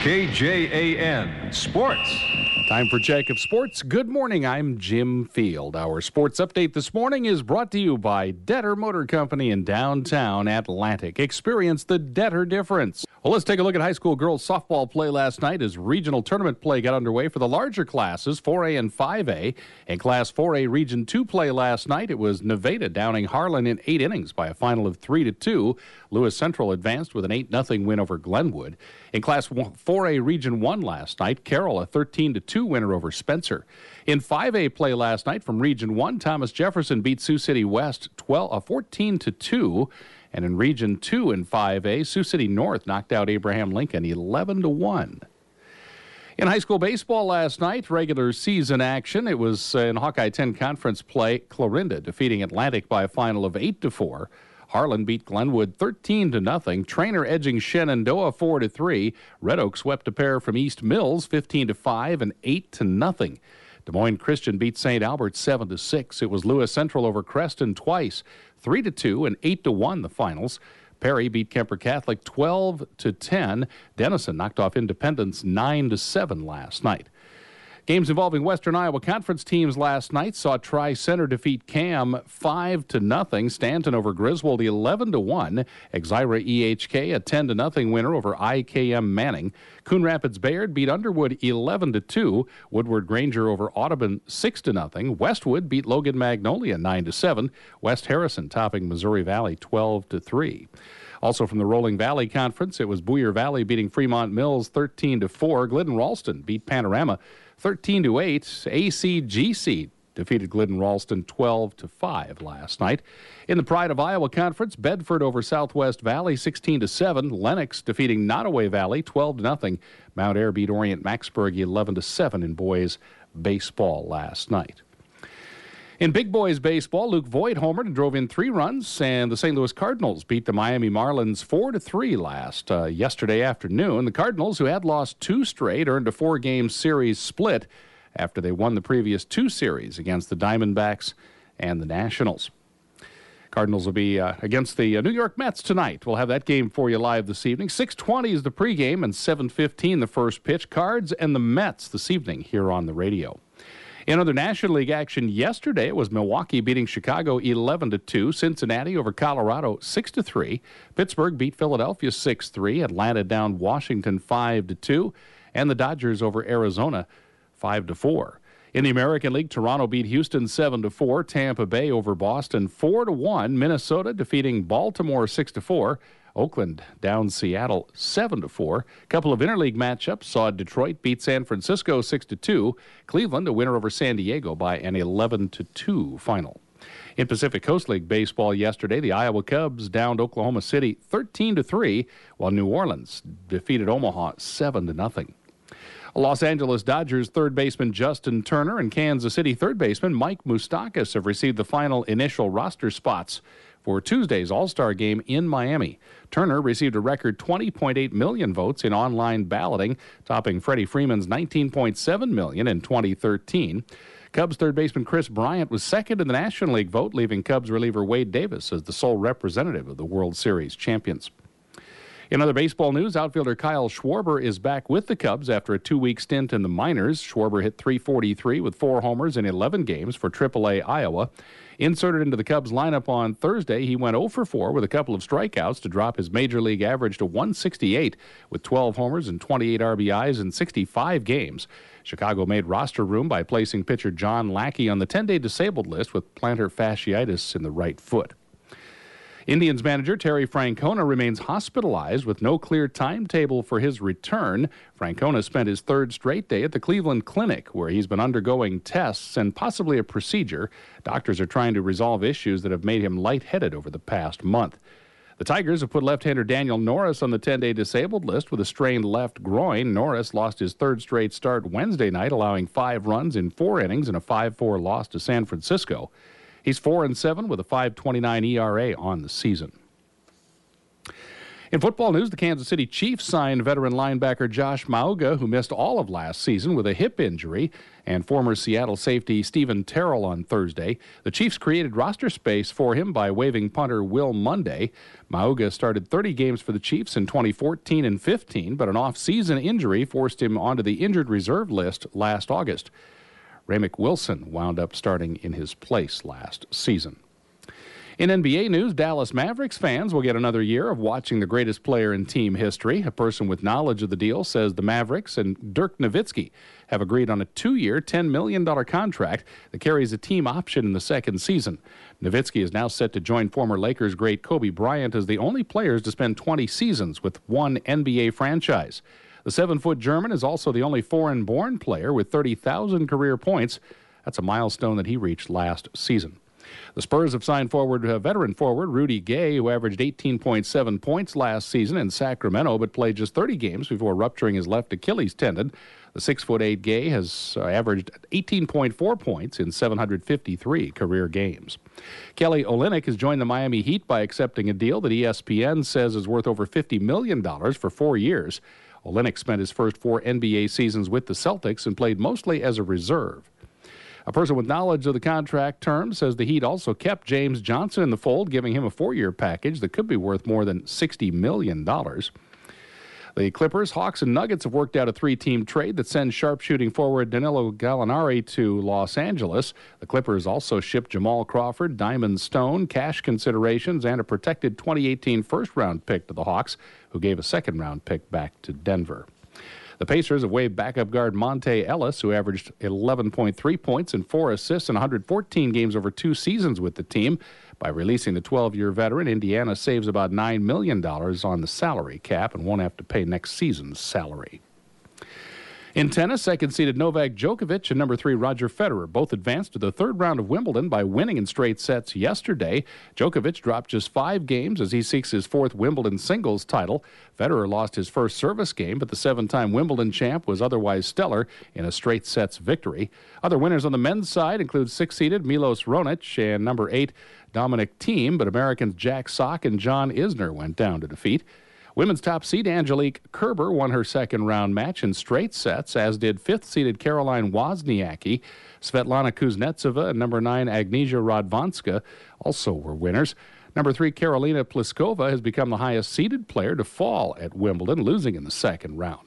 KJAN Sports. Time for Check of Sports. Good morning, I'm Jim Field. Our sports update this morning is brought to you by Detter Motor Company in downtown Atlantic. Experience the Detter difference. Well, let's take a look at high school girls softball play last night as regional tournament play got underway for the larger classes, 4A and 5A. In Class 4A Region 2 play last night, it was Nevada downing Harlan in 8 innings by a final of 3-2. Lewis Central advanced with an 8-0 win over Glenwood. In Class 4A Region 1 last night, Carroll a 13-2 winner over Spencer. In 5A play last night from Region 1, Thomas Jefferson beat Sioux City West 14-2. And in Region 2 in 5A, Sioux City North knocked out Abraham Lincoln 11-1. In high school baseball last night, regular season action. It was in Hawkeye 10 conference play, Clarinda defeating Atlantic by a final of 8-4. Harlan beat Glenwood 13-0. Trainer edging Shenandoah 4-3. Red Oak swept a pair from East Mills 15-5 and 8-0. Des Moines Christian beat St. Albert 7-6. It was Lewis Central over Creston twice, 3-2 and 8-1 the finals. Perry beat Kemper Catholic 12-10. Denison knocked off Independence 9-7 last night. Games involving Western Iowa Conference teams last night saw Tri-Center defeat Cam 5-0. Stanton over Griswold 11-1. Exira EHK a 10-0 winner over IKM Manning. Coon Rapids Bayard beat Underwood 11-2. Woodward Granger over Audubon 6-0. Westwood beat Logan Magnolia 9-7. West Harrison topping Missouri Valley 12-3. Also from the Rolling Valley Conference, it was Boyer Valley beating Fremont Mills 13-4. Glidden Ralston beat Panorama 13-8. ACGC defeated Glidden Ralston 12-5 last night. In the Pride of Iowa Conference, Bedford over Southwest Valley 16-7. Lennox defeating Nottoway Valley 12-0. Mount Ayr beat Orient Maxburg 11-7 in boys baseball last night. In big boys baseball, Luke Voigt homered and drove in 3 runs, and the St. Louis Cardinals beat the Miami Marlins 4-3 yesterday afternoon. The Cardinals, who had lost 2 straight, earned a 4-game series split after they won the previous 2 series against the Diamondbacks and the Nationals. Cardinals will be against the New York Mets tonight. We'll have that game for you live this evening. 6:20 is the pregame and 7:15 the first pitch. Cards and the Mets this evening here on the radio. In other National League action yesterday, it was Milwaukee beating Chicago 11-2, Cincinnati over Colorado 6-3, Pittsburgh beat Philadelphia 6-3, Atlanta down Washington 5-2, and the Dodgers over Arizona 5-4. In the American League, Toronto beat Houston 7-4, Tampa Bay over Boston 4-1, Minnesota defeating Baltimore 6-4. Oakland down Seattle 7-4. A couple of interleague matchups saw Detroit beat San Francisco 6-2. Cleveland a winner over San Diego by an 11-2 final. In Pacific Coast League baseball yesterday, the Iowa Cubs downed Oklahoma City 13-3, while New Orleans defeated Omaha 7-0. Los Angeles Dodgers third baseman Justin Turner and Kansas City third baseman Mike Moustakas have received the final initial roster spots for Tuesday's All-Star game in Miami. Turner received a record 20.8 million votes in online balloting, topping Freddie Freeman's 19.7 million in 2013. Cubs third baseman Chris Bryant was second in the National League vote, leaving Cubs reliever Wade Davis as the sole representative of the World Series champions. In other baseball news, outfielder Kyle Schwarber is back with the Cubs after a 2-week stint in the minors. Schwarber hit .343 with 4 homers in 11 games for AAA Iowa. Inserted into the Cubs lineup on Thursday, he went 0 for 4 with a couple of strikeouts to drop his major league average to 168 with 12 homers and 28 RBIs in 65 games. Chicago made roster room by placing pitcher John Lackey on the 10-day disabled list with plantar fasciitis in the right foot. Indians manager Terry Francona remains hospitalized with no clear timetable for his return. Francona spent his 3rd straight day at the Cleveland Clinic, where he's been undergoing tests and possibly a procedure. Doctors are trying to resolve issues that have made him lightheaded over the past month. The Tigers have put left-hander Daniel Norris on the 10-day disabled list with a strained left groin. Norris lost his 3rd straight start Wednesday night, allowing 5 runs in 4 innings and a 5-4 loss to San Francisco. He's 4-7 with a 5.29 ERA on the season. In football news, the Kansas City Chiefs signed veteran linebacker Josh Mauga, who missed all of last season with a hip injury, and former Seattle safety Stephen Terrell on Thursday. The Chiefs created roster space for him by waiving punter Will Munday. Mauga started 30 games for the Chiefs in 2014 and 15, but an off-season injury forced him onto the injured reserve list last August. Raemick Wilson wound up starting in his place last season. In NBA news, Dallas Mavericks fans will get another year of watching the greatest player in team history. A person with knowledge of the deal says the Mavericks and Dirk Nowitzki have agreed on a 2-year, $10 million contract that carries a team option in the second season. Nowitzki is now set to join former Lakers great Kobe Bryant as the only players to spend 20 seasons with one NBA franchise. The 7-foot German is also the only foreign-born player with 30,000 career points. That's a milestone that he reached last season. The Spurs have signed veteran forward Rudy Gay, who averaged 18.7 points last season in Sacramento, but played just 30 games before rupturing his left Achilles tendon. The 6'8" Gay has averaged 18.4 points in 753 career games. Kelly Olynyk has joined the Miami Heat by accepting a deal that ESPN says is worth over $50 million for 4 years. Olynyk spent his first 4 NBA seasons with the Celtics and played mostly as a reserve. A person with knowledge of the contract terms says the Heat also kept James Johnson in the fold, giving him a 4-year package that could be worth more than $60 million. The Clippers, Hawks, and Nuggets have worked out a 3-team trade that sends sharpshooting forward Danilo Gallinari to Los Angeles. The Clippers also shipped Jamal Crawford, Diamond Stone, cash considerations, and a protected 2018 first-round pick to the Hawks, who gave a second-round pick back to Denver. The Pacers have waived backup guard Monte Ellis, who averaged 11.3 points and 4 assists in 114 games over 2 seasons with the team. By releasing the 12-year veteran, Indiana saves about $9 million on the salary cap and won't have to pay next season's salary. In tennis, second-seeded Novak Djokovic and number 3 Roger Federer both advanced to the third round of Wimbledon by winning in straight sets yesterday. Djokovic dropped just 5 games as he seeks his 4th Wimbledon singles title. Federer lost his first service game, but the 7-time Wimbledon champ was otherwise stellar in a straight sets victory. Other winners on the men's side include 6-seeded Milos Raonic and number 8 Dominic Thiem, but Americans Jack Sock and John Isner went down to defeat. Women's top seed Angelique Kerber won her second-round match in straight sets, as did 5th-seeded Caroline Wozniacki. Svetlana Kuznetsova and number 9 Agnieszka Radwanska also were winners. Number 3 Karolina Pliskova has become the highest-seeded player to fall at Wimbledon, losing in the second round.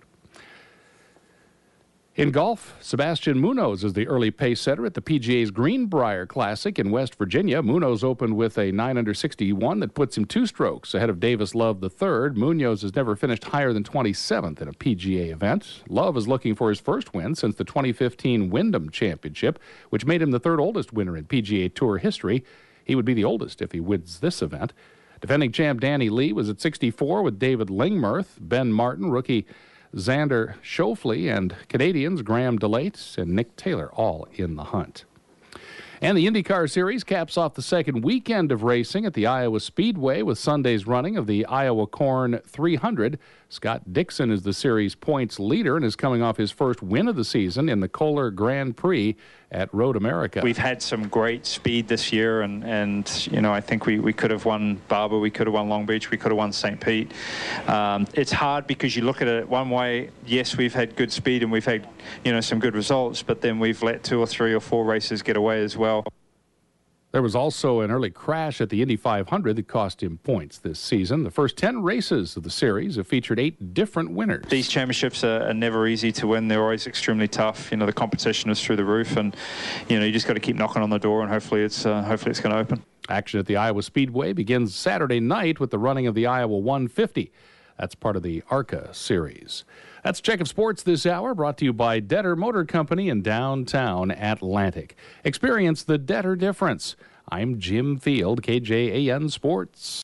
In golf, Sebastian Munoz is the early pace setter at the PGA's Greenbrier Classic in West Virginia. Munoz opened with a 9-under-61 that puts him 2 strokes ahead of Davis Love III. Munoz has never finished higher than 27th in a PGA event. Love is looking for his first win since the 2015 Wyndham Championship, which made him the 3rd oldest winner in PGA Tour history. He would be the oldest if he wins this event. Defending champ Danny Lee was at 64 with David Lingmerth, Ben Martin, rookie Xander Schauffele, and Canadians Graham DeLate and Nick Taylor all in the hunt. And the IndyCar Series caps off the second weekend of racing at the Iowa Speedway with Sunday's running of the Iowa Corn 300. Scott Dixon is the series points leader and is coming off his first win of the season in the Kohler Grand Prix at Road America. We've had some great speed this year, and you know, I think we could have won Barber, we could have won Long Beach, we could have won St. Pete. It's hard because you look at it one way. Yes, we've had good speed and we've had, you know, some good results, but then we've let 2 or 3 or 4 races get away as well. There was also an early crash at the Indy 500 that cost him points this season. The first 10 races of the series have featured 8 different winners. These championships are never easy to win. They're always extremely tough. You know, the competition is through the roof, and you know, you just got to keep knocking on the door, and hopefully it's going to open. Action at the Iowa Speedway begins Saturday night with the running of the Iowa 150. That's part of the ARCA series. That's Check of Sports this hour, brought to you by Detter Motor Company in downtown Atlantic. Experience the Detter difference. I'm Jim Field, KJAN Sports.